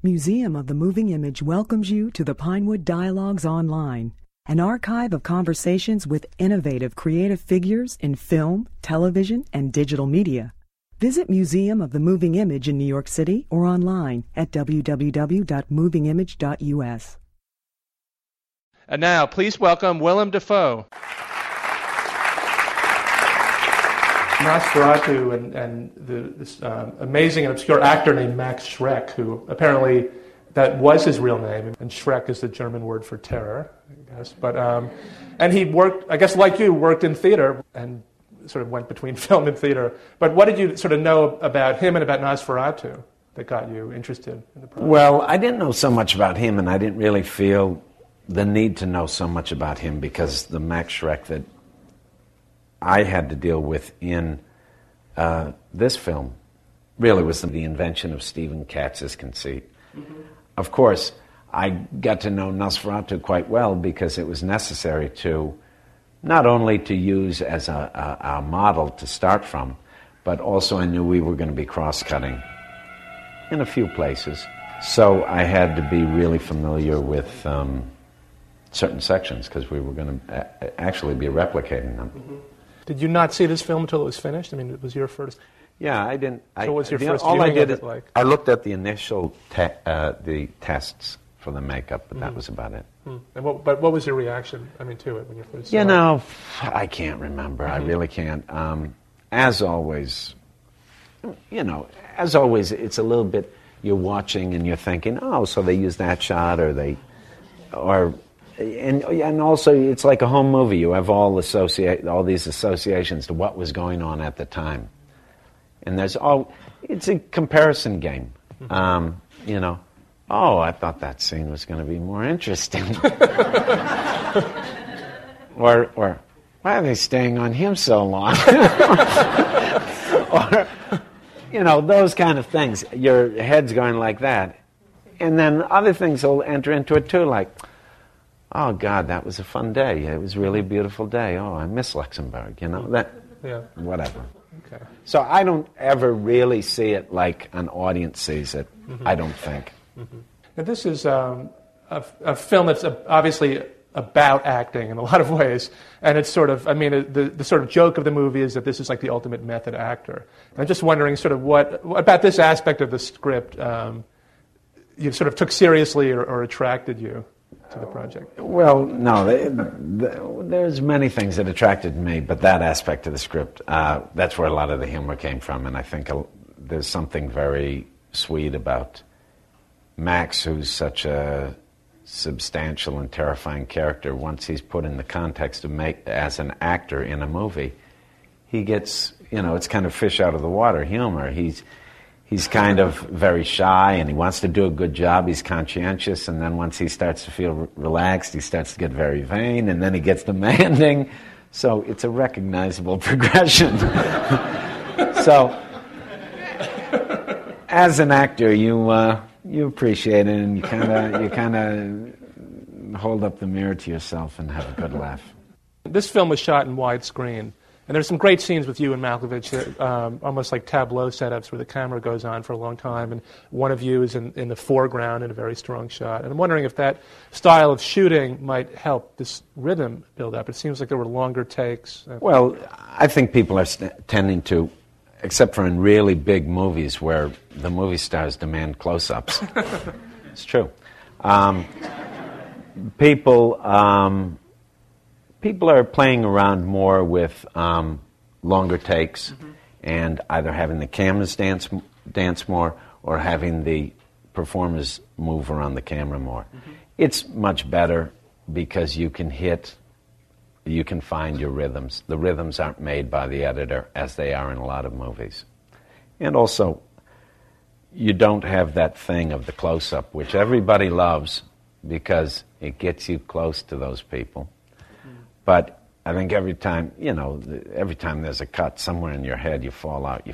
Museum of the Moving Image welcomes you to the Pinewood Dialogues Online, an archive of conversations with innovative creative figures in film, television, and digital media. Visit Museum of the Moving Image in New York City or online at www.movingimage.us. And now, please welcome Willem Dafoe. Nosferatu and this amazing and obscure actor named Max Schreck, who apparently that was his real name, and Schreck is the German word for terror, I guess. But and he worked, I guess, like you, worked in theater and sort of went between film and theater. But what did you sort of know about him and about Nosferatu that got you interested in the project? Well, I didn't know so much about him, and I didn't really feel the need to know so much about him because the Max Schreck that I had to deal with in this film really was the invention of Stephen Katz's conceit. Mm-hmm. Of course, I got to know Nosferatu quite well because it was necessary to not only to use as a model to start from, but also I knew we were going to be cross-cutting in a few places. So I had to be really familiar with certain sections because we were going to actually be replicating them. Mm-hmm. Did you not see this film until it was finished? I mean, it was your first... Yeah, I didn't... So what was your first all viewing I did of it like? I looked at the initial the tests for the makeup, but that was about it. And what was your reaction, to it when you first saw it? You know, I can't remember. I really can't. As always, it's a little bit... You're watching and you're thinking, oh, so they used that shot, and also it's like a home movie. You have all these associations to what was going on at the time, and it's a comparison game. Oh, I thought that scene was going to be more interesting, or why are they staying on him so long? Or those kind of things. Your head's going like that, and then other things will enter into it too, like, oh, God, that was a fun day. It was really a beautiful day. Oh, I miss Luxembourg, whatever. Okay. So I don't ever really see it like an audience sees it, I don't think. Mm-hmm. Now, this is a film that's obviously about acting in a lot of ways, and it's sort of, the sort of joke of the movie is that this is like the ultimate method actor. And I'm just wondering sort of what about this aspect of the script you sort of took seriously or attracted you to the project? Well, no, there's many things that attracted me, but that aspect of the script, that's where a lot of the humor came from, and I think there's something very sweet about Max, who's such a substantial and terrifying character. Once he's put in the context of as an actor in a movie, he gets, it's kind of fish out of the water humor. He's kind of very shy, and he wants to do a good job. He's conscientious, and then once he starts to feel relaxed, he starts to get very vain, and then he gets demanding. So it's a recognizable progression. So, as an actor, you appreciate it, and you kind of hold up the mirror to yourself and have a good laugh. This film was shot in widescreen. And there's some great scenes with you and Malkovich, almost like tableau setups where the camera goes on for a long time, and one of you is in the foreground in a very strong shot. And I'm wondering if that style of shooting might help this rhythm build up. It seems like there were longer takes. Well, I think people are tending to, except for in really big movies where the movie stars demand close-ups. It's true. People are playing around more with longer takes and either having the cameras dance more or having the performers move around the camera more. It's much better because you can find your rhythms. The rhythms aren't made by the editor as they are in a lot of movies. And also, you don't have that thing of the close-up, which everybody loves because it gets you close to those people. But I think every time there's a cut, somewhere in your head you fall out.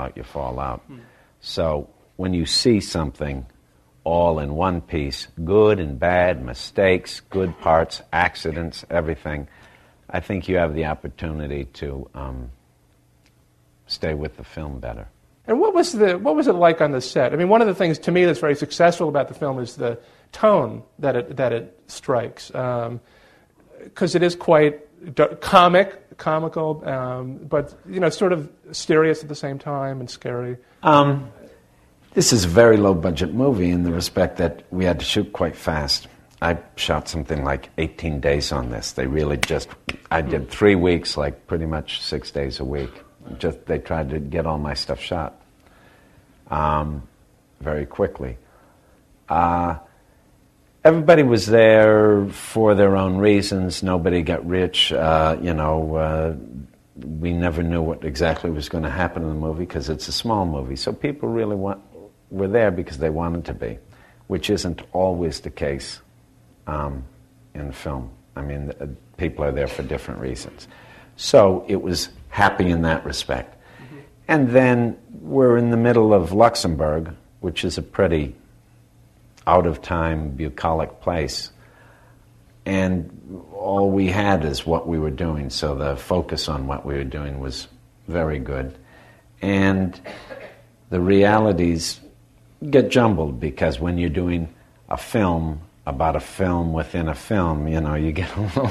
So when you see something all in one piece, good and bad, mistakes, good parts, accidents, everything, I think you have the opportunity to stay with the film better. And what was it like on the set? I mean, one of the things to me that's very successful about the film is the tone that it strikes, because it is quite comical, but sort of serious at the same time and scary. This is a very low-budget movie in the respect that we had to shoot quite fast. I shot something like 18 days on this. They really I did 3 weeks, like pretty much 6 days a week. They tried to get all my stuff shot very quickly. Everybody was there for their own reasons. Nobody got rich. We never knew what exactly was going to happen in the movie because it's a small movie. So people really were there because they wanted to be, which isn't always the case in film. I mean, people are there for different reasons. So it was happy in that respect. Mm-hmm. And then we're in the middle of Luxembourg, which is a pretty out-of-time, bucolic place. And all we had is what we were doing, so the focus on what we were doing was very good. And the realities get jumbled, because when you're doing a film about a film within a film, you get a little...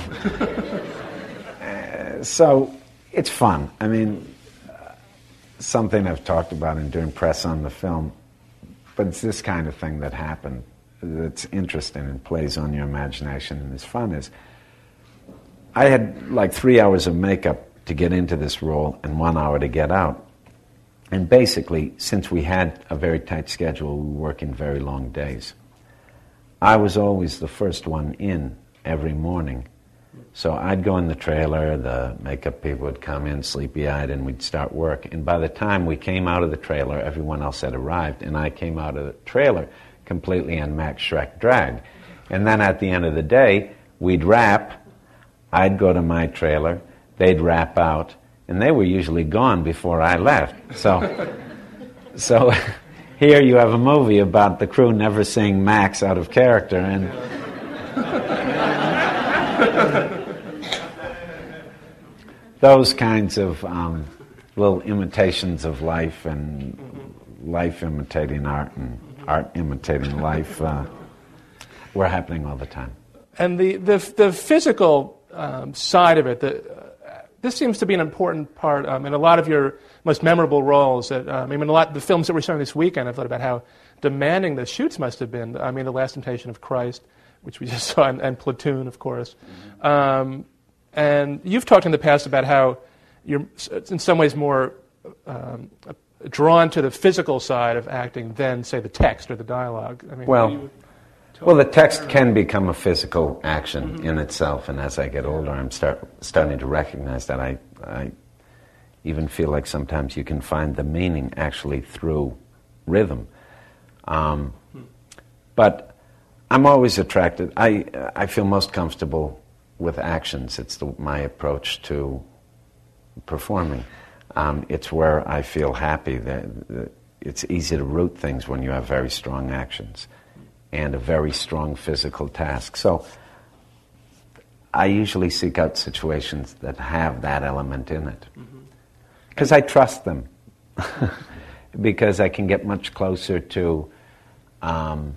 So it's fun. I mean, something I've talked about in doing press on the film, but it's this kind of thing that happened that's interesting and plays on your imagination and is fun. Is I had like 3 hours of makeup to get into this role and 1 hour to get out. And basically, since we had a very tight schedule, we were working very long days. I was always the first one in every morning. So I'd go in the trailer, the makeup people would come in sleepy-eyed, and we'd start work. And by the time we came out of the trailer, everyone else had arrived, and I came out of the trailer completely in Max Schreck drag. And then at the end of the day, we'd wrap, I'd go to my trailer, they'd wrap out, and they were usually gone before I left. So here you have a movie about the crew never seeing Max out of character, and those kinds of little imitations of life, and life imitating art, and art imitating life, were happening all the time. And the physical side of it, this seems to be an important part in a lot of your most memorable roles. A lot of the films that we're showing this weekend, I've thought about how demanding the shoots must have been. I mean, The Last Temptation of Christ, which we just saw, and Platoon, of course. Mm-hmm. And you've talked in the past about how you're in some ways more drawn to the physical side of acting than, say, the text or the dialogue. I mean, well, the text can become a physical action in itself, and as I get older, I'm starting to recognize that. I even feel like sometimes you can find the meaning actually through rhythm. But I'm always attracted. I feel most comfortable with actions. It's my approach to performing. It's where I feel happy. It's easy to root things when you have very strong actions and a very strong physical task. So I usually seek out situations that have that element in it. Because I trust them. Because I can get much closer to... I'm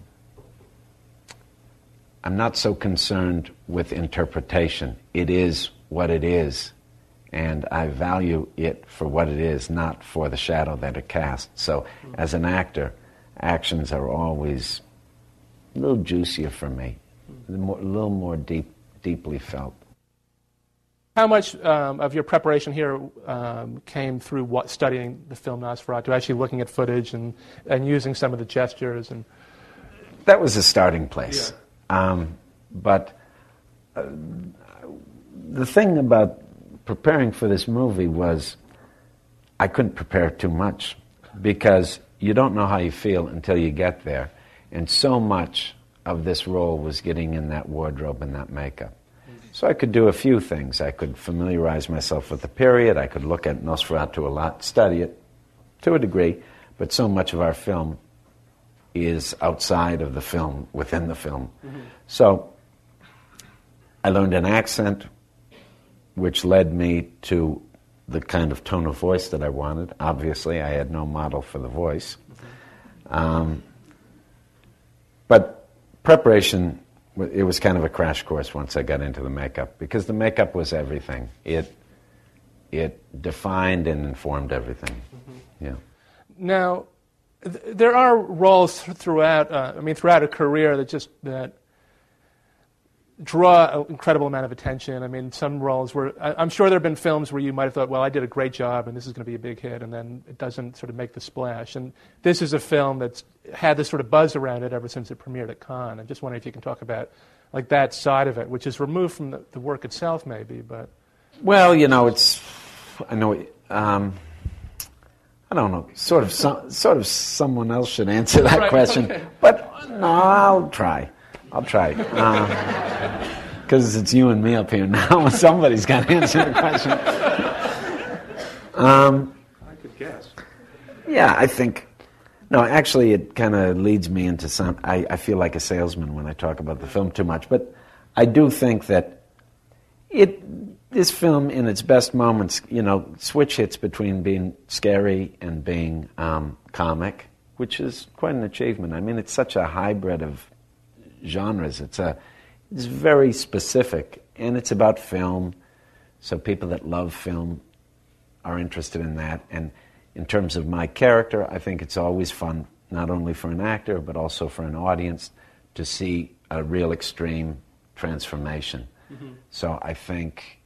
not so concerned with interpretation. It is what it is. And I value it for what it is, not for the shadow that it casts. So as an actor, actions are always a little juicier for me, a little more deeply felt. How much of your preparation here came through studying the film Nosferatu, actually looking at footage and using some of the gestures? And that was a starting place. Yeah. But the thing about preparing for this movie was I couldn't prepare too much, because you don't know how you feel until you get there. And so much of this role was getting in that wardrobe and that makeup. So I could do a few things. I could familiarize myself with the period. I could look at Nosferatu a lot, study it to a degree, but so much of our film is outside of the film, within the film. So I learned an accent, which led me to the kind of tone of voice that I wanted. Obviously, I had no model for the voice. But preparation, it was kind of a crash course once I got into the makeup, because the makeup was everything. It defined and informed everything. Yeah. Now, there are roles throughout a career that draw an incredible amount of attention. I mean, some roles where I'm sure there have been films where you might have thought, well, I did a great job and this is going to be a big hit, and then it doesn't sort of make the splash. And this is a film that's had this sort of buzz around it ever since it premiered at Cannes. I'm just wondering if you can talk about like that side of it, which is removed from the work itself, maybe. But well, I don't know. Sort of someone else should answer that right, question. Okay. But no, I'll try. Because it's you and me up here now. Somebody's got to answer the question. I could guess. Yeah, I think. No, actually, it kind of leads me into some. I feel like a salesman when I talk about the film too much, but I do think that this film, in its best moments, switch hits between being scary and being comic, which is quite an achievement. I mean, it's such a hybrid of genres. It's very specific, and it's about film, so people that love film are interested in that. And in terms of my character, I think it's always fun, not only for an actor, but also for an audience, to see a real extreme transformation. Mm-hmm. So I think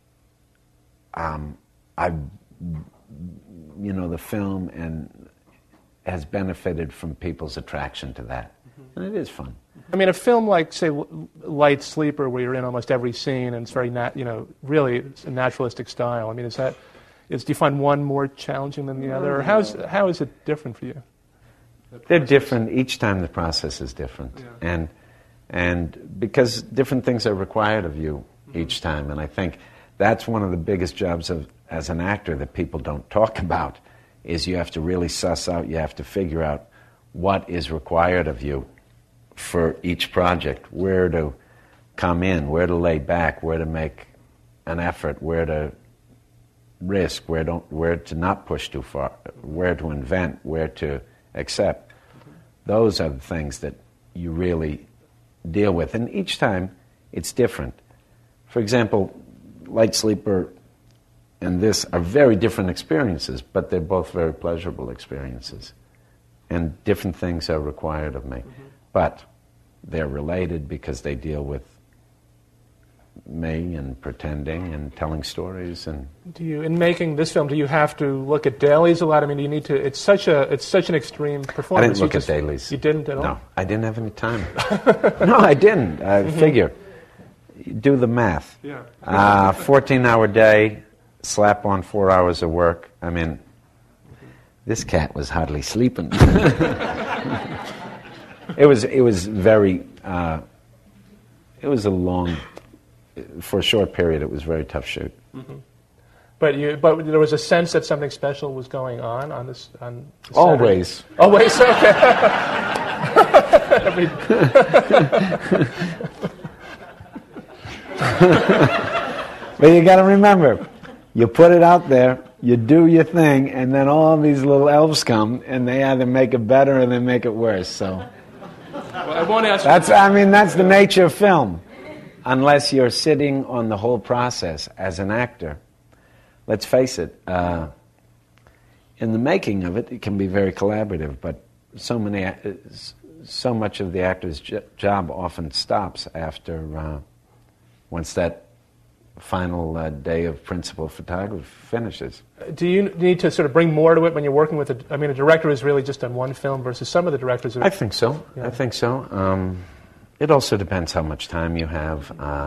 the film has benefited from people's attraction to that. And it is fun. I mean, a film like, say, Light Sleeper, where you're in almost every scene and it's very, really it's a naturalistic style. I mean, do you find one more challenging than the other, or how is it different for you? They're different. Each time the process is different, yeah. And because different things are required of you each time, and I think that's one of the biggest jobs as an actor that people don't talk about, is you have to really suss out, you have to figure out what is required of you for each project, where to come in, where to lay back, where to make an effort, where to risk, where to not push too far, where to invent, where to accept. Those are the things that you really deal with, and each time it's different. For example, Light Sleeper and this are very different experiences, but they're both very pleasurable experiences. And different things are required of me. Mm-hmm. But they're related because they deal with me and pretending and telling stories. And in making this film, do you have to look at dailies a lot? I mean, do you need to? It's such an extreme performance. I didn't look at dailies. You didn't at all? No, I didn't have any time. No, I didn't. Figure. Do the math. Yeah. 14-hour day, slap on 4 hours of work. I mean, this cat was hardly sleeping. It was very. It was a long. For a short period, it was a very tough shoot. Mm-hmm. But there was a sense that something special was going on this. Always. Always. Okay. But you got to remember, you put it out there, you do your thing, and then all these little elves come, and they either make it better or they make it worse. So, well, I won't ask. That's the nature of film. Unless you're sitting on the whole process as an actor, let's face it. In the making of it, it can be very collaborative, but so much of the actor's job often stops after once that final day of principal photography finishes. Do you need to sort of bring more to it when you're working with a director who's really just done one film versus some of the directors? I think so. Yeah. I think so. It also depends how much time you have,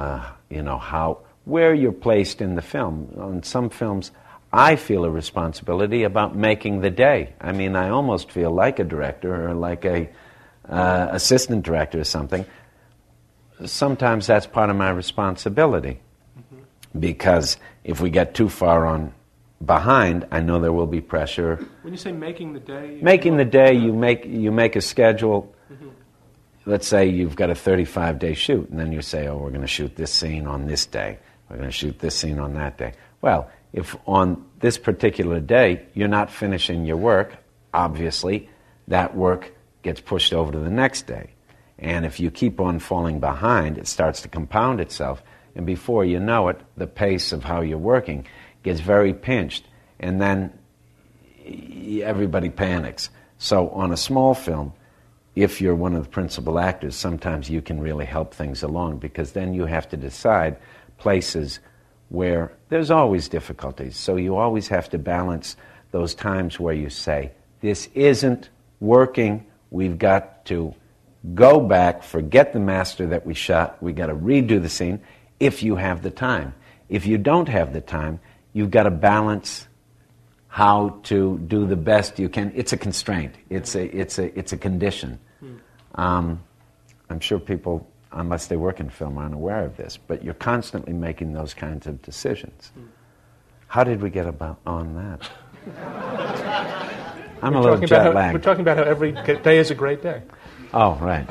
where you're placed in the film. On some films, I feel a responsibility about making the day. I mean, I almost feel like a director or like a assistant director or something. Sometimes that's part of my responsibility. Because if we get too far behind, I know there will be pressure. When you say making the day... you make a schedule. Mm-hmm. Let's say you've got a 35-day shoot, and then you say, we're going to shoot this scene on this day. We're going to shoot this scene on that day. Well, if on this particular day you're not finishing your work, obviously that work gets pushed over to the next day. And if you keep on falling behind, it starts to compound itself. And before you know it, the pace of how you're working gets very pinched. And then everybody panics. So on a small film, if you're one of the principal actors, sometimes you can really help things along, because then you have to decide places where there's always difficulties. So you always have to balance those times where you say, this isn't working, we've got to go back, forget the master that we shot, we've got to redo the scene, if you have the time. If you don't have the time, you've got to balance how to do the best you can. It's a constraint. It's a condition. I'm sure people, unless they work in film, aren't aware of this, but you're constantly making those kinds of decisions. How did we get on that? I'm a little jet lagged. We're talking about how every day is a great day. Oh, right.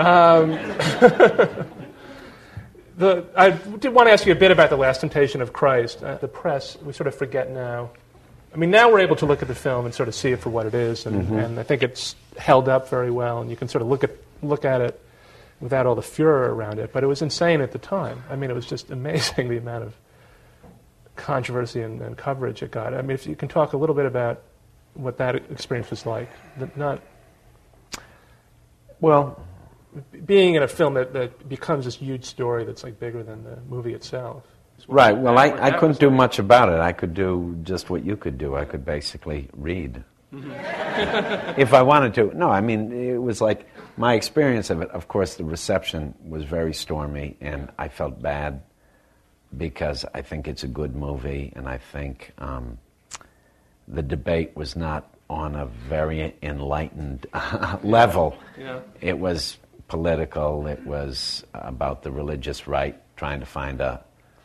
I did want to ask you a bit about The Last Temptation of Christ. The press, we sort of forget now. I mean, now we're able to look at the film and sort of see it for what it is, and I think it's held up very well, and you can sort of look at it without all the furor around it. But it was insane at the time. I mean, it was just amazing the amount of controversy and coverage it got. I mean, if you can talk a little bit about what that experience was like. Well, being in a film that becomes this huge story that's like bigger than the movie itself. Right. Well, I couldn't do much about it. I could do just what you could do. I could basically read. If I wanted to. No, I mean, it was like my experience of it. Of course, the reception was very stormy, and I felt bad because I think it's a good movie, and I think the debate was not on a very enlightened level. Yeah. It was political. It was about the religious right, trying to find a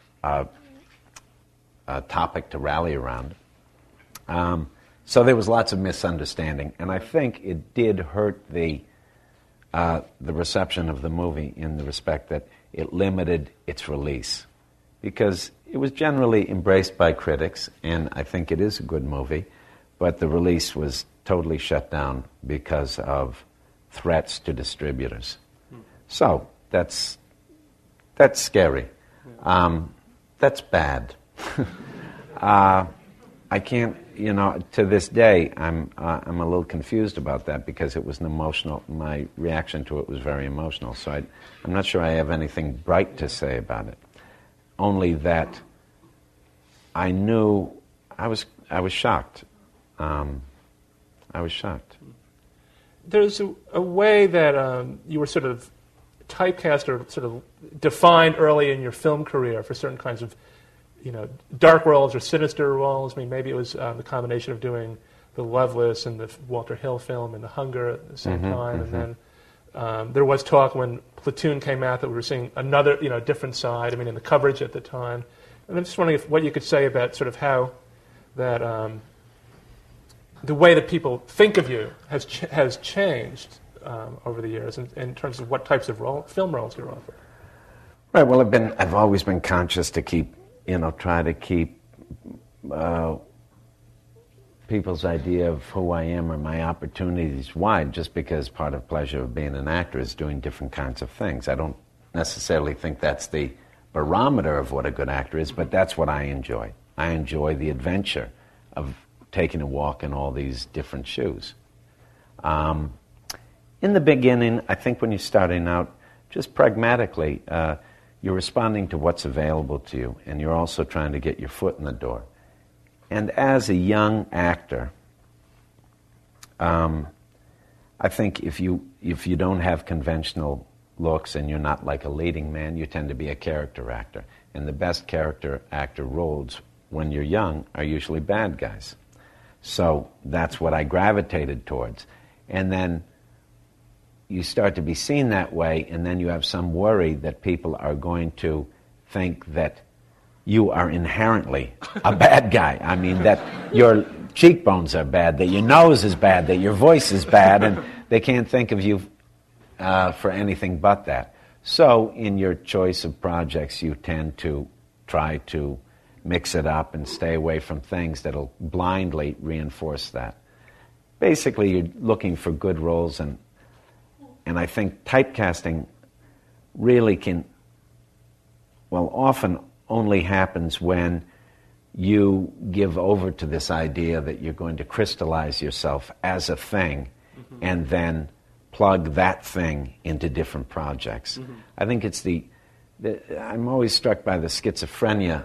topic to rally around. So there was lots of misunderstanding, and I think it did hurt the reception of the movie in the respect that it limited its release, because it was generally embraced by critics, and I think it is a good movie, but the release was totally shut down because of threats to distributors. So that's scary. That's bad. I can't, to this day, I'm a little confused about that, because it was my reaction to it was very emotional. So I'm not sure I have anything bright to say about it. Only that I knew I was shocked. I was shocked. There's a way that you were sort of typecast or sort of defined early in your film career for certain kinds of, dark roles or sinister roles. I mean, maybe it was the combination of doing The Loveless and the Walter Hill film and The Hunger at the same time, and then there was talk when Platoon came out that we were seeing another, different side. I mean, in the coverage at the time. And I'm just wondering what you could say about sort of how that the way that people think of you has changed over the years in terms of what types of film roles you're offered. Right. Well, I've always been conscious to try to keep people's idea of who I am or my opportunities wide, just because part of the pleasure of being an actor is doing different kinds of things. I don't necessarily think that's the barometer of what a good actor is, but that's what I enjoy. I enjoy the adventure of taking a walk in all these different shoes. In the beginning, I think when you're starting out, just pragmatically, you're responding to what's available to you, and you're also trying to get your foot in the door. And as a young actor, I think if you don't have conventional looks and you're not like a leading man, you tend to be a character actor. And the best character actor roles when you're young are usually bad guys. So that's what I gravitated towards. And then you start to be seen that way, and then you have some worry that people are going to think that you are inherently a bad guy. I mean, that your cheekbones are bad, that your nose is bad, that your voice is bad, and they can't think of you for anything but that. So in your choice of projects, you tend to try to mix it up and stay away from things that'll blindly reinforce that. Basically, you're looking for good roles, and I think typecasting really often only happens when you give over to this idea that you're going to crystallize yourself as a thing and then plug that thing into different projects. I think it's I'm always struck by the schizophrenia.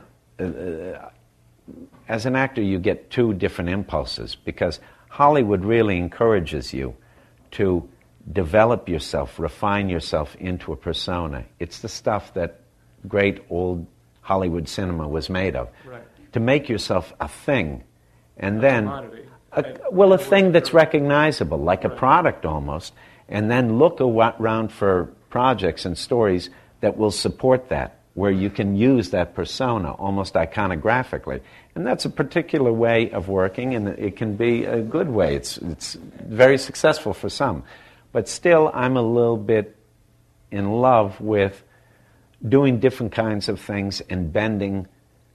As an actor, you get two different impulses, because Hollywood really encourages you to develop yourself, refine yourself into a persona. It's the stuff that great old Hollywood cinema was made of. Right. To make yourself a thing, and then a thing that's recognizable, like a product almost, and then look around for projects and stories that will support that, where you can use that persona almost iconographically. And that's a particular way of working, and it can be a good way. It's very successful for some. But still, I'm a little bit in love with doing different kinds of things and bending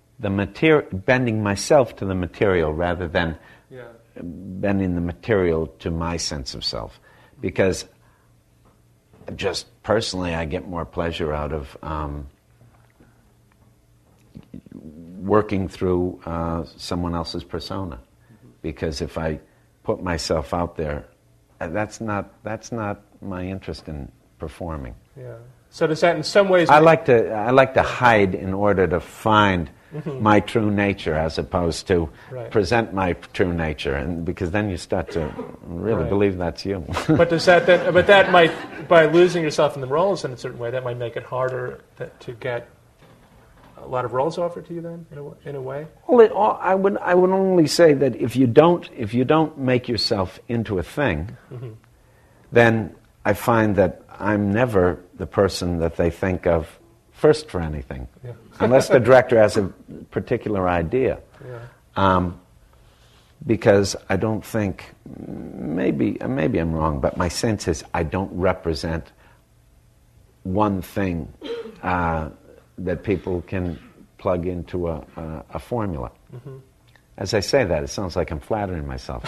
myself to the material rather than bending the material to my sense of self. Because just personally, I get more pleasure out of working through someone else's persona. Because if I put myself out there, that's not my interest in performing. Yeah. So does that in some ways... I like to hide in order to find my true nature, as opposed to present my true nature, and because then you start to really believe that's you. But does that then? But that might, by losing yourself in the roles in a certain way, that might make it harder to get a lot of roles offered to you. Then, in a way. Well, I would only say that if you don't make yourself into a thing, then I find that I'm never the person that they think of first for anything, unless the director has a particular idea. Because I don't think, maybe I'm wrong, but my sense is I don't represent one thing that people can plug into a formula. As I say that, it sounds like I'm flattering myself.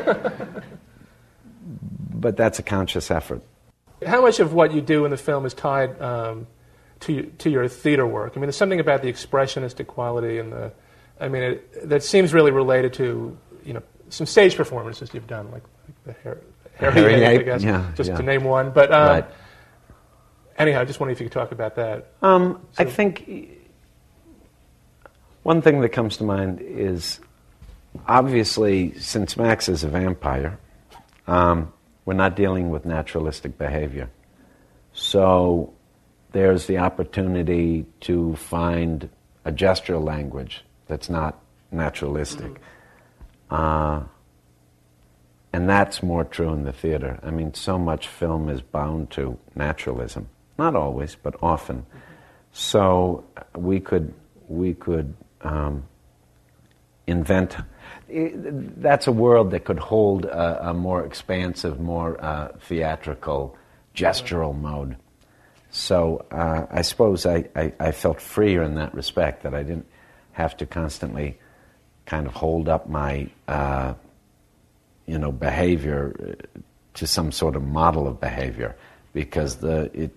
But that's a conscious effort. How much of what you do in the film is tied to your theater work? I mean, there's something about the expressionistic quality and that seems really related to some stage performances you've done, like the Harry Ape, I guess, to name one. But anyhow, I just wondering if you could talk about that. I think one thing that comes to mind is, obviously, since Max is a vampire, we're not dealing with naturalistic behavior. So there's the opportunity to find a gestural language that's not naturalistic. And that's more true in the theater. I mean, so much film is bound to naturalism. Not always, but often. So we could invent... That's a world that could hold a more expansive, more theatrical, gestural mode. So I suppose I felt freer in that respect, that I didn't have to constantly kind of hold up my behavior to some sort of model of behavior, because the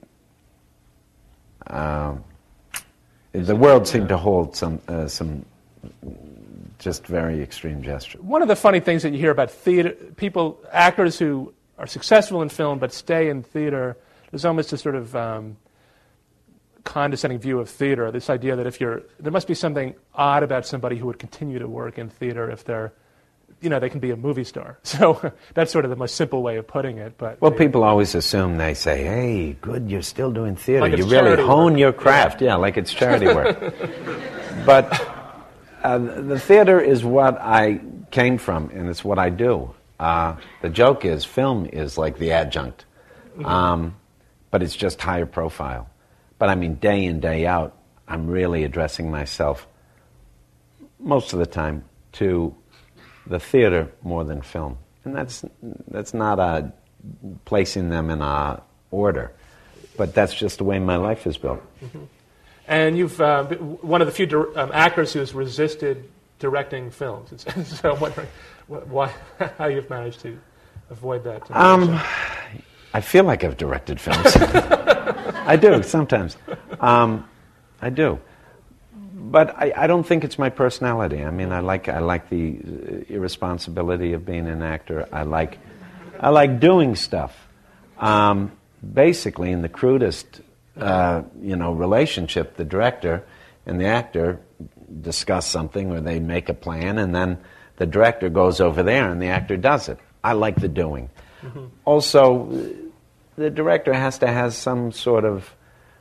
world seemed to hold some just very extreme gesture. One of the funny things that you hear about theater, actors who are successful in film but stay in theater, there's almost a sort of condescending view of theater, this idea that there must be something odd about somebody who would continue to work in theater if they're, they can be a movie star. So that's sort of the most simple way of putting it. But people always assume, they say, hey, good, you're still doing theater. Like you really hone your craft. Yeah, like it's charity work. But the theater is what I came from, and it's what I do. The joke is, film is like the adjunct, but it's just higher profile. But I mean, day in, day out, I'm really addressing myself, most of the time, to the theater more than film. And that's not placing them in a order, but that's just the way my life is built. And you've been one of the few actors who has resisted directing films. So I'm wondering how you've managed to avoid that. I feel like I've directed films. I do, sometimes. I do. But I don't think it's my personality. I mean, I like the irresponsibility of being an actor. I like doing stuff. Basically, in the crudest, relationship, the director and the actor discuss something, or they make a plan, and then the director goes over there and the actor does it. I like the doing. Mm-hmm. Also, the director has to have some sort of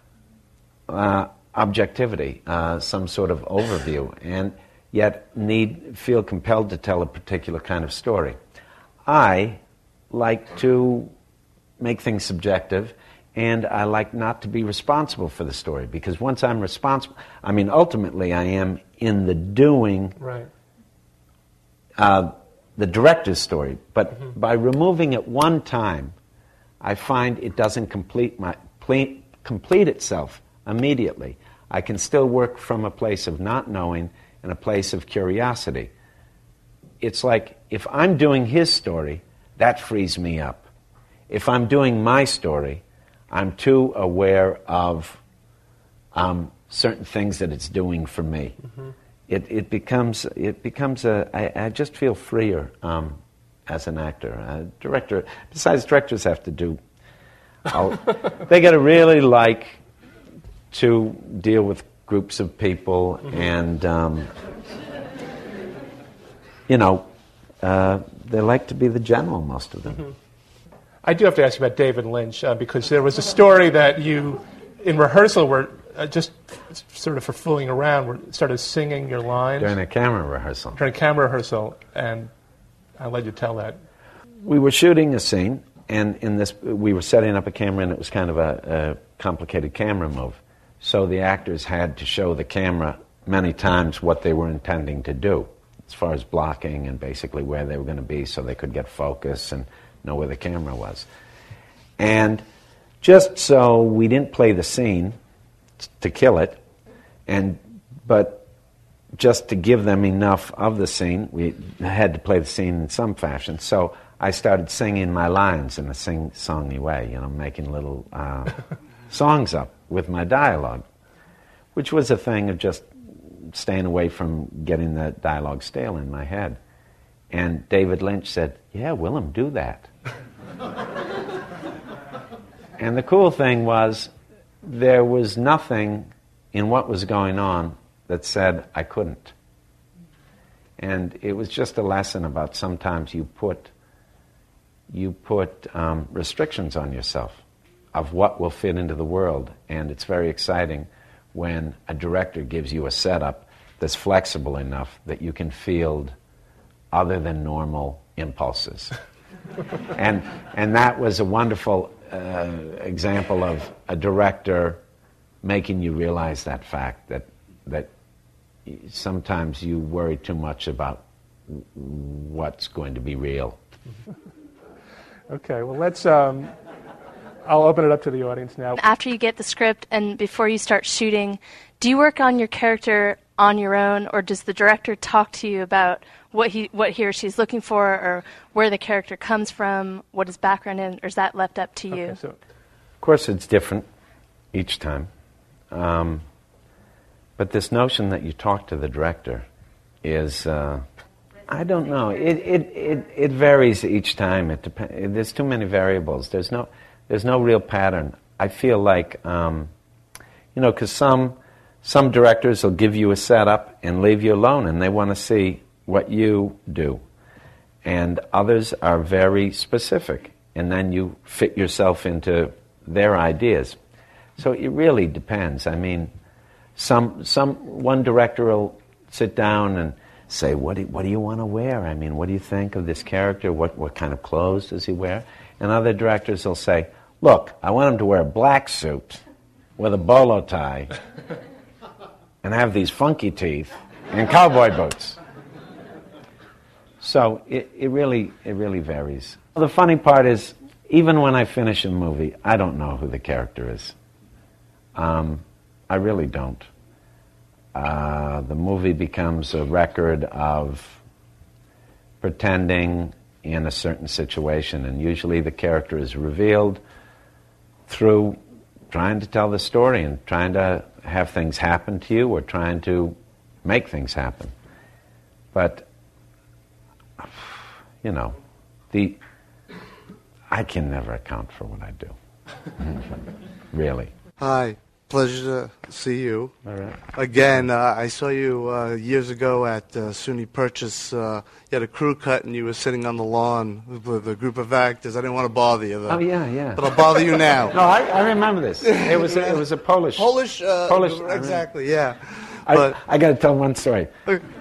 objectivity, some sort of overview, and yet feel compelled to tell a particular kind of story. I like to make things subjective, and I like not to be responsible for the story, because once I'm responsible, ultimately I am in the doing, right, the director's story, but by removing it one time, I find it doesn't complete itself immediately. I can still work from a place of not knowing and a place of curiosity. It's like, if I'm doing his story, that frees me up. If I'm doing my story, I'm too aware of certain things that it's doing for me. Mm-hmm. It becomes I just feel freer as an actor. Director, besides, directors have to do, they got to really like to deal with groups of people, mm-hmm. and they like to be the general, most of them. Mm-hmm. I do have to ask you about David Lynch, because there was a story that you, in rehearsal, were just sort of for fooling around, started singing your lines. During a camera rehearsal. During a camera rehearsal, and I'll let you tell that. We were shooting a scene, and we were setting up a camera, and it was kind of a complicated camera move. So the actors had to show the camera many times what they were intending to do, as far as blocking and basically where they were going to be, so they could get focus and know where the camera was. And just so we didn't play the scene to kill it, but just to give them enough of the scene, we had to play the scene in some fashion. So I started singing my lines in a sing-songy way, making little songs up with my dialogue, which was a thing of just staying away from getting the dialogue stale in my head. And David Lynch said, "Yeah, Willem, do that." And the cool thing was, there was nothing in what was going on that said I couldn't. And it was just a lesson about sometimes you put restrictions on yourself of what will fit into the world. And it's very exciting when a director gives you a setup that's flexible enough that you can field other than normal impulses. and that was a wonderful example of a director making you realize that fact, that sometimes you worry too much about what's going to be real. Okay, well, let's... I'll open it up to the audience now. After you get the script and before you start shooting, do you work on your character on your own, or does the director talk to you about what he or she's looking for, or where the character comes from, what his background is, or is that left up to you? Okay, so. Of course, it's different each time. But this notion that you talk to the director is, I don't know. It varies each time. It there's too many variables. There's no real pattern. I feel like, because some directors will give you a setup and leave you alone, and they want to see what you do. And others are very specific, and then you fit yourself into their ideas. So it really depends. I mean, one director will sit down and say, what do you want to wear? I mean, what do you think of this character? What kind of clothes does he wear? And other directors will say, look, I want him to wear a black suit with a bolo tie and have these funky teeth and cowboy boots. So it really varies. The funny part is, even when I finish a movie, I don't know who the character is. I really don't. The movie becomes a record of pretending in a certain situation, and usually the character is revealed through trying to tell the story and trying to have things happen to you or trying to make things happen. But, you know, I can never account for what I do. Really. Hi. Pleasure to see you. All right. Again, I saw you years ago at SUNY Purchase. You had a crew cut and you were sitting on the lawn with a group of actors. I didn't want to bother you, though. Oh, yeah. But I'll bother you now. No, I remember this. It was a Polish. Polish, exactly, yeah. I got to tell one story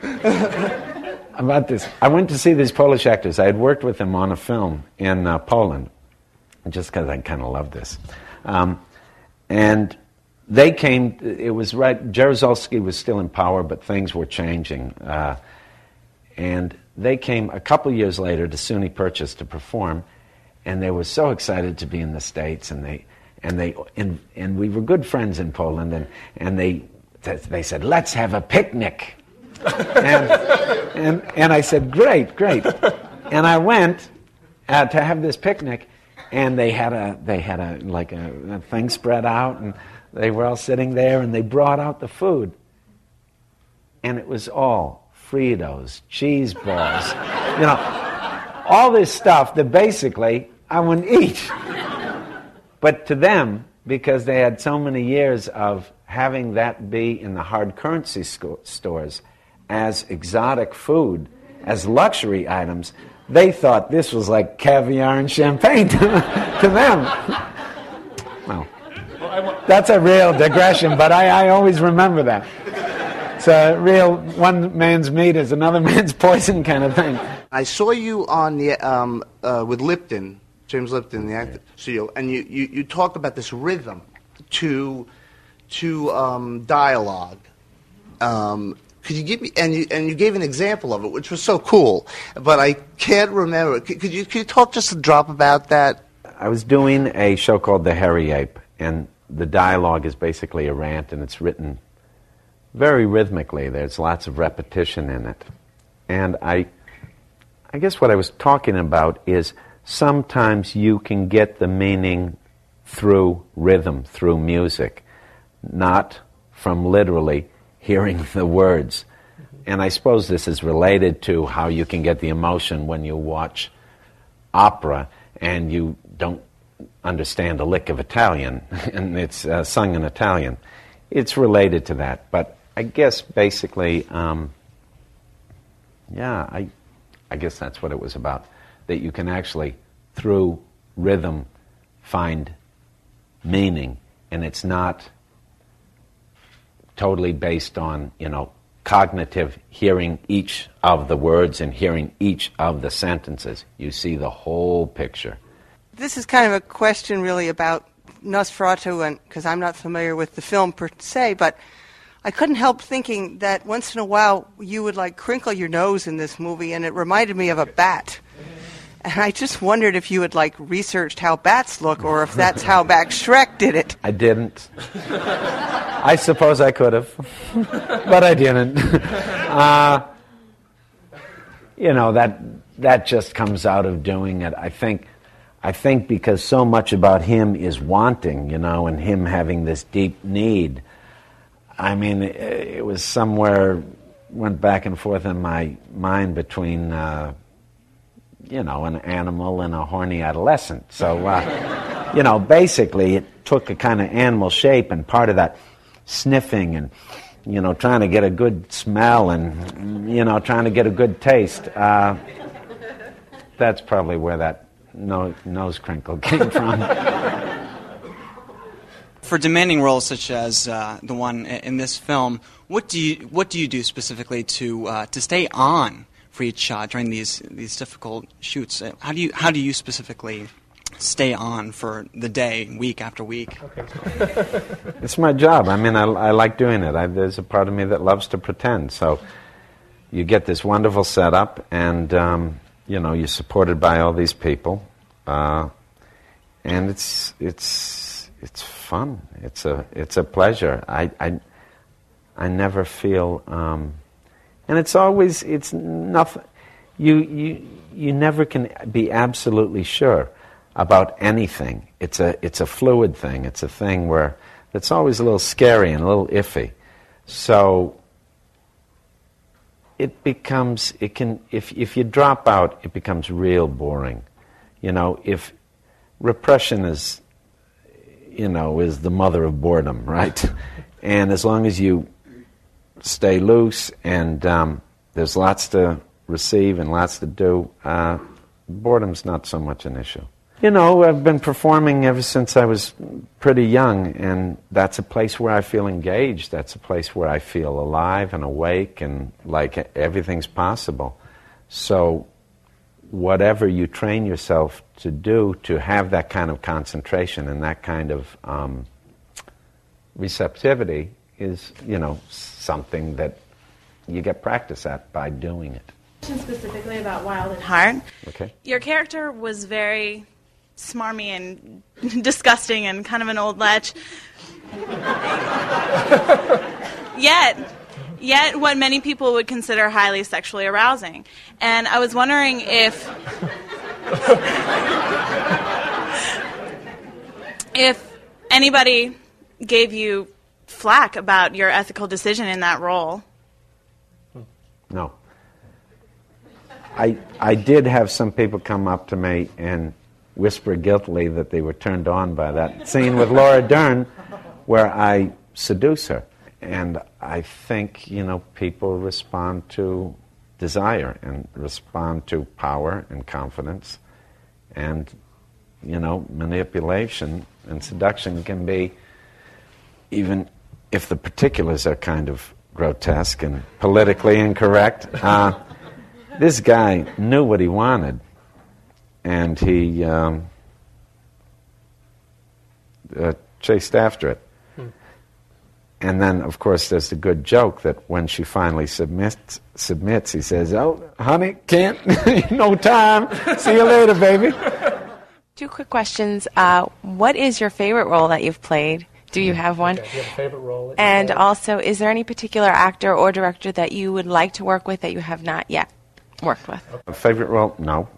about this. I went to see these Polish actors. I had worked with them on a film in Poland, just because I kind of love this. And they came, it was right, Jaruzelski was still in power, but things were changing. And they came a couple years later to SUNY Purchase to perform, and they were so excited to be in the States, and we were good friends in Poland, and they said, let's have a picnic. and I said, great. And I went to have this picnic, and they had a thing spread out, and they were all sitting there, and they brought out the food, and it was all Fritos, cheese balls, all this stuff that basically I wouldn't eat. But to them, because they had so many years of having that be in the hard currency stores as exotic food, as luxury items, they thought this was like caviar and champagne to them. Well, that's a real digression, but I always remember that. It's a real one man's meat is another man's poison kind of thing. I saw you on the with Lipton, James Lipton, the actor, studio, and you talked about this rhythm to dialogue. Could you give me and you gave an example of it, which was so cool, but I can't remember. Could you talk just a drop about that? I was doing a show called The Hairy Ape, and the dialogue is basically a rant, and it's written very rhythmically. There's lots of repetition in it. And I guess what I was talking about is sometimes you can get the meaning through rhythm, through music, not from literally hearing the words. And I suppose this is related to how you can get the emotion when you watch opera and you don't understand a lick of Italian, and it's sung in Italian. It's related to that. But I guess basically, I guess that's what it was about, that you can actually, through rhythm, find meaning, and it's not totally based on, cognitive hearing each of the words and hearing each of the sentences. You see the whole picture. This is kind of a question really about Nosferatu, and because I'm not familiar with the film per se, but I couldn't help thinking that once in a while you would crinkle your nose in this movie, and it reminded me of a bat. And I just wondered if you had researched how bats look, or if that's how Max Schreck did it. I didn't. I suppose I could have, but I didn't. That just comes out of doing it. I think because so much about him is wanting, and him having this deep need. I mean, it was somewhere, went back and forth in my mind between, an animal and a horny adolescent. So, basically it took a kind of animal shape, and part of that sniffing and, trying to get a good smell and, trying to get a good taste. That's probably where that nose crinkle came from. For demanding roles such as the one in this film, what do you do specifically to stay on for each shot during these difficult shoots? How do you specifically stay on for the day, week after week? Okay. It's my job. I mean, I like doing it. There's a part of me that loves to pretend. So you get this wonderful setup, and you're supported by all these people, and it's fun. It's a pleasure. I never feel, and it's nothing. You never can be absolutely sure about anything. It's a fluid thing. It's a thing where it's always a little scary and a little iffy. So if you drop out, it becomes real boring. If repression is the mother of boredom, right? And as long as you stay loose and there's lots to receive and lots to do, boredom's not so much an issue. I've been performing ever since I was pretty young, and that's a place where I feel engaged. That's a place where I feel alive and awake and like everything's possible. So whatever you train yourself to do to have that kind of concentration and that kind of receptivity is, something that you get practice at by doing it. Specifically about Wild at Heart. Okay. Your character was very smarmy and disgusting and kind of an old lech. Yet what many people would consider highly sexually arousing. And I was wondering if anybody gave you flack about your ethical decision in that role. No. I did have some people come up to me and whisper guiltily that they were turned on by that scene with Laura Dern where I seduce her. And I think, people respond to desire and respond to power and confidence. And, manipulation and seduction can be, even if the particulars are kind of grotesque and politically incorrect, this guy knew what he wanted. And he chased after it. And then, of course, there's the good joke that when she finally submits, he says, "Oh, honey, can't, no time. See you later, baby." 2 quick questions. What is your favorite role that you've played? Do you have one? Okay, do you have a favorite role? And also, is there any particular actor or director that you would like to work with that you have not yet worked with? A favorite role? No.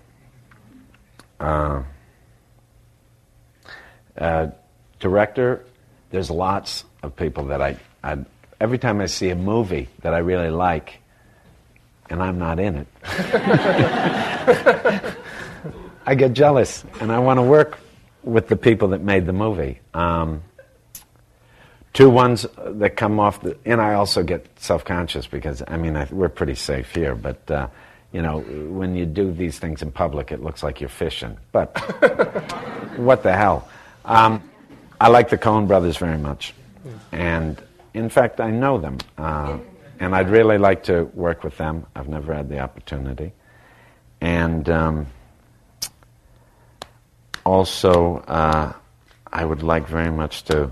Director, there's lots of people that I every time I see a movie that I really like, and I'm not in it, I get jealous, and I want to work with the people that made the movie. 2 ones that come off, and I also get self-conscious because, we're pretty safe here, but, when you do these things in public, it looks like you're fishing. But what the hell? I like the Coen brothers very much. And, in fact, I know them. And I'd really like to work with them. I've never had the opportunity. And also, I would like very much to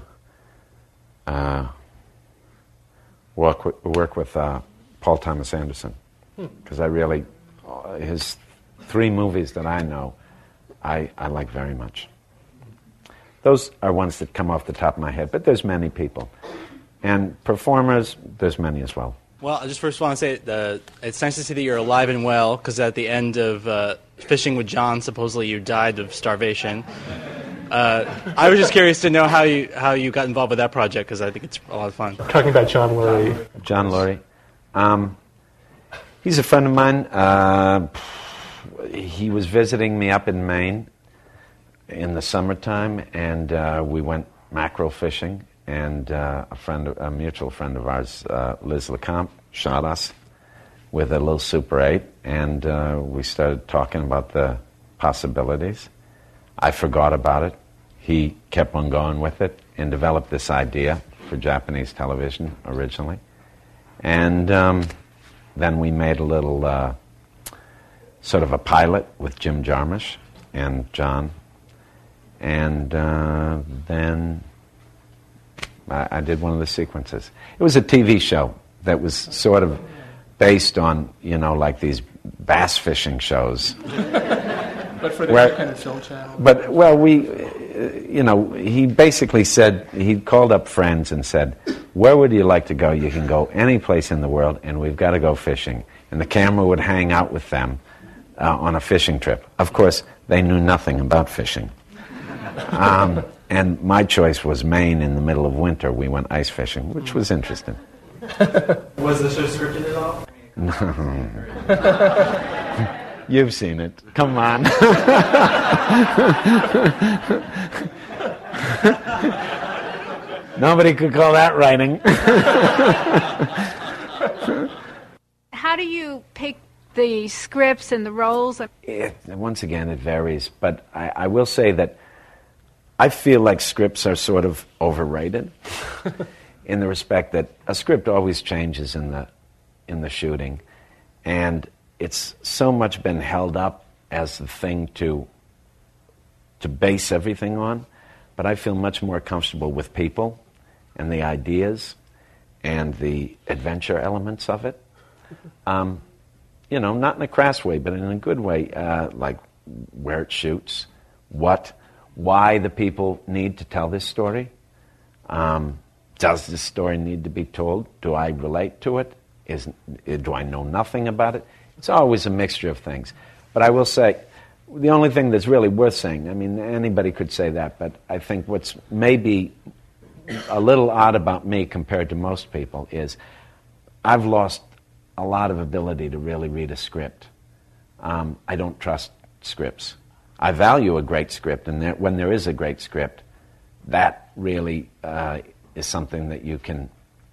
work with Paul Thomas Anderson. Because I really, his 3 movies that I know, I like very much. Those are ones that come off the top of my head, but there's many people. And performers, there's many as well. Well, I just first want to say it's nice to see that you're alive and well, because at the end of Fishing with John, supposedly you died of starvation. I was just curious to know how you got involved with that project, because I think it's a lot of fun. Talking about John Lurie. John Lurie. He's a friend of mine. He was visiting me up in Maine in the summertime, and we went mackerel fishing, and a mutual friend of ours, Liz Lecomte, shot us with a little Super 8, and we started talking about the possibilities. I forgot about it. He kept on going with it and developed this idea for Japanese television originally. And then we made a little sort of a pilot with Jim Jarmusch and John. And then I did one of the sequences. It was a TV show that was sort of based on, like these bass fishing shows. But for the independent film channel. But, well, he basically said, he called up friends and said, where would you like to go? You can go any place in the world, and we've got to go fishing. And the camera would hang out with them on a fishing trip. Of course, they knew nothing about fishing. And my choice was Maine in the middle of winter. We went ice fishing, which was interesting. Was the show scripted at all? No. You've seen it. Come on. Nobody could call that writing. How do you pick the scripts and the roles? Once again, it varies. But I will say that I feel like scripts are sort of overrated in the respect that a script always changes in the shooting. And it's so much been held up as the thing to base everything on. But I feel much more comfortable with people and the ideas and the adventure elements of it. Not in a crass way, but in a good way, like where it shoots, why the people need to tell this story. Does this story need to be told? Do I relate to it? Do I know nothing about it? It's always a mixture of things. But I will say, the only thing that's really worth saying, I mean, anybody could say that, but I think what's maybe a little odd about me compared to most people is I've lost a lot of ability to really read a script. I don't trust scripts. I value a great script, and when there is a great script, that really is something that you can,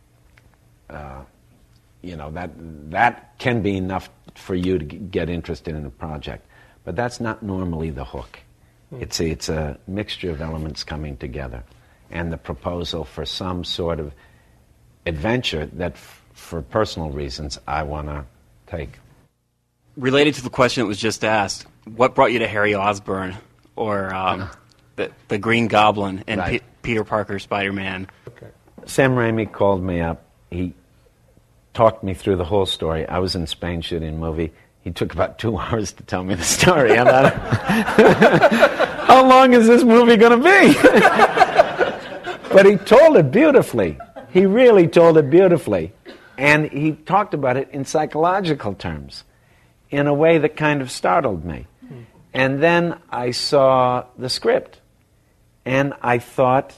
that can be enough for you to get interested in a project. But that's not normally the hook. It's a mixture of elements coming together, and the proposal for some sort of adventure that, for personal reasons, I want to take. Related to the question that was just asked, what brought you to Harry Osborn or the Green Goblin and Right. Peter Parker Spider-Man? Okay. Sam Raimi called me up. He talked me through the whole story. I was in Spain shooting a movie. He took about 2 hours to tell me the story. I thought, how long is this movie going to be? But he told it beautifully. He really told it beautifully. And he talked about it in psychological terms in a way that kind of startled me. And then I saw the script. And I thought,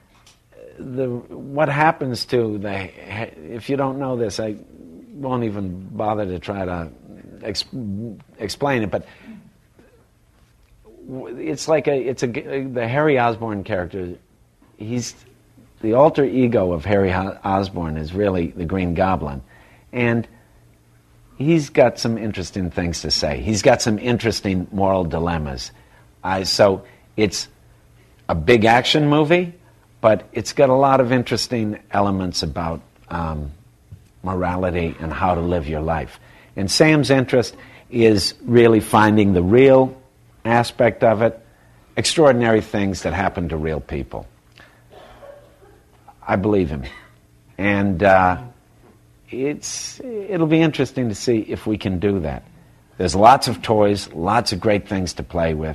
what happens to if you don't know this, I won't even bother to try to explain it, but it's like the Harry Osborn character. He's the alter ego of Harry Osborn is really the Green Goblin, and he's got some interesting things to say. He's got some interesting moral dilemmas. So it's a big action movie, but it's got a lot of interesting elements about morality and how to live your life. And Sam's interest is really finding the real aspect of it, extraordinary things that happen to real people. I believe him. And it'll be interesting to see if we can do that. There's lots of toys, lots of great things to play with.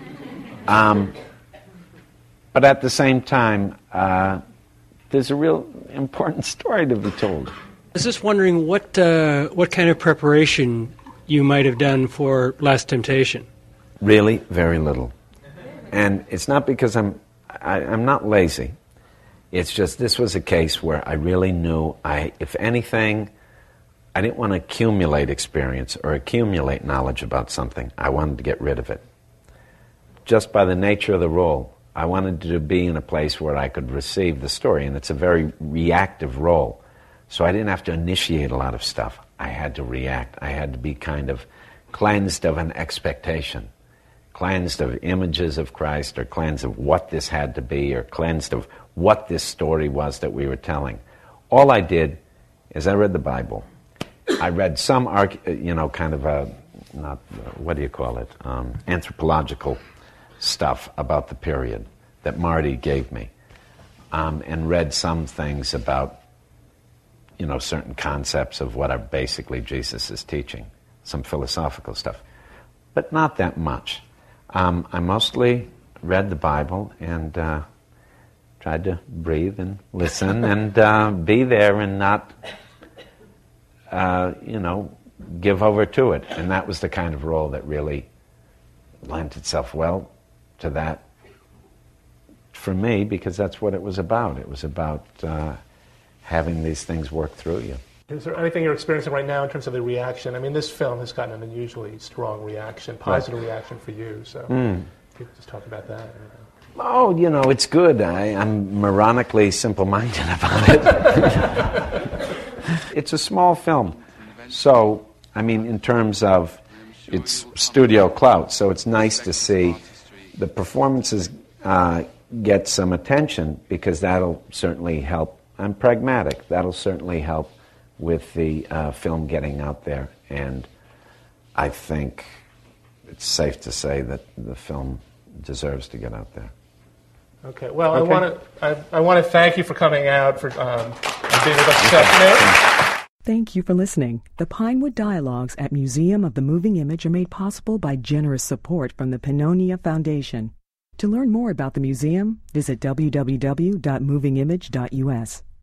But at the same time, there's a real important story to be told. I was just wondering what kind of preparation you might have done for Last Temptation. Really, very little. And it's not because I'm not lazy. It's just this was a case where I really knew if anything, I didn't want to accumulate experience or accumulate knowledge about something. I wanted to get rid of it. Just by the nature of the role, I wanted to be in a place where I could receive the story, and it's a very reactive role. So I didn't have to initiate a lot of stuff. I had to react. I had to be kind of cleansed of an expectation, cleansed of images of Christ, or cleansed of what this had to be, or cleansed of what this story was that we were telling. All I did is I read the Bible. I read some, anthropological stuff about the period that Marty gave me, and read some things about certain concepts of what basically Jesus is teaching, some philosophical stuff, but not that much. I mostly read the Bible and tried to breathe and listen and be there and not, give over to it. And that was the kind of role that really lent itself well to that for me, because that's what it was about. It was about having these things work through you. Is there anything you're experiencing right now in terms of the reaction? I mean, this film has gotten an unusually strong reaction, positive reaction for you. So if you could just talk about that. Oh, it's good. I'm moronically simple-minded about it. It's a small film. So, I mean, in terms of its studio clout, so it's nice to see the performances get some attention, because that'll certainly help. I'm pragmatic. That'll certainly help with the film getting out there, and I think it's safe to say that the film deserves to get out there. Okay. Well, okay. I want to thank you for coming out and being with us this afternoon. Thank you for listening. The Pinewood Dialogues at Museum of the Moving Image are made possible by generous support from the Pannonia Foundation. To learn more about the museum, visit www.movingimage.us.